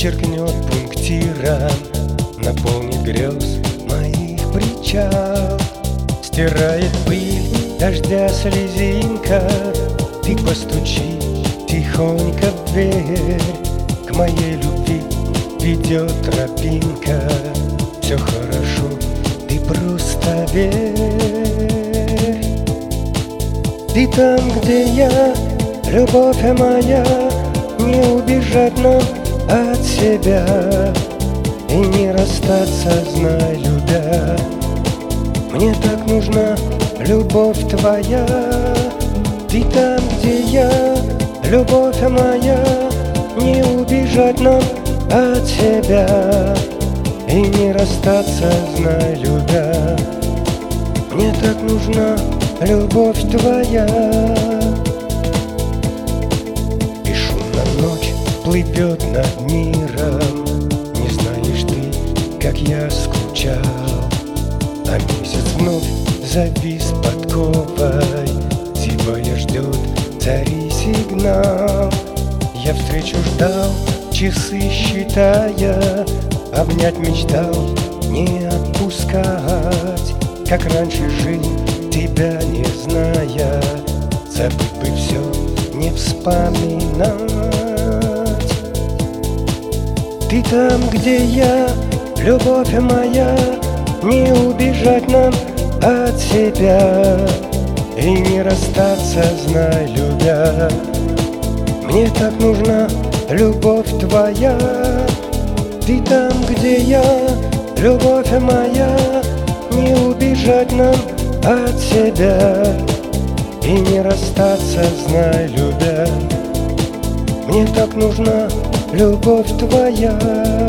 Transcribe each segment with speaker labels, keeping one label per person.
Speaker 1: черкнет пунктиром, наполнит грез моих причал. Стирает пыль дождя слезинка, ты постучи тихонько в дверь. К моей любви ведет тропинка, все хорошо, ты просто верь. Ты там, где я, любовь моя, не убежать нам от себя и не расстаться, знай, любя. Мне так нужна любовь твоя. Ты там, где я, любовь моя, не убежать нам от себя и не расстаться, знай, любя. Мне так нужна любовь твоя. И шумно ночь плывет над миром, не знаешь ты, как я скучал. А месяц вновь завис подковой, зевая ждет цари сигнал. Я встречу ждал, часы считая, обнять мечтал, не отпускать. Как раньше жил, тебя не зная, забыть бы все, не вспоминать. Ты там, где я, любовь моя, не убежать нам от себя и не расстаться, знай, любя. Мне так нужна любовь твоя. Ты там, где я, любовь моя, не убежать нам от себя и не расстаться, знай, любя. Мне так нужна любовь твоя.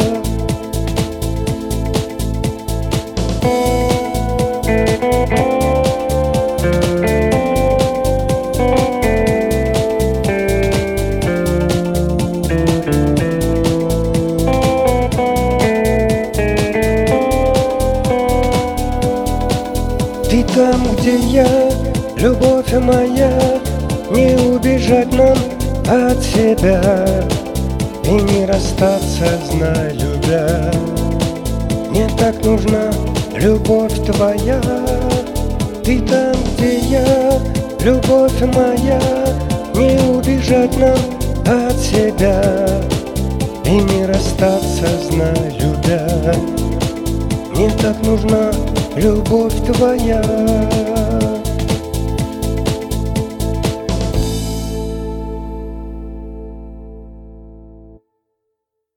Speaker 1: Ты там, где я, любовь моя, не убежать нам от себя и не расстаться, знай, любя. Мне так нужна любовь твоя. Ты там, где я, любовь моя, не убежать нам от себя и не расстаться, знай, любя. Мне так нужна любовь твоя.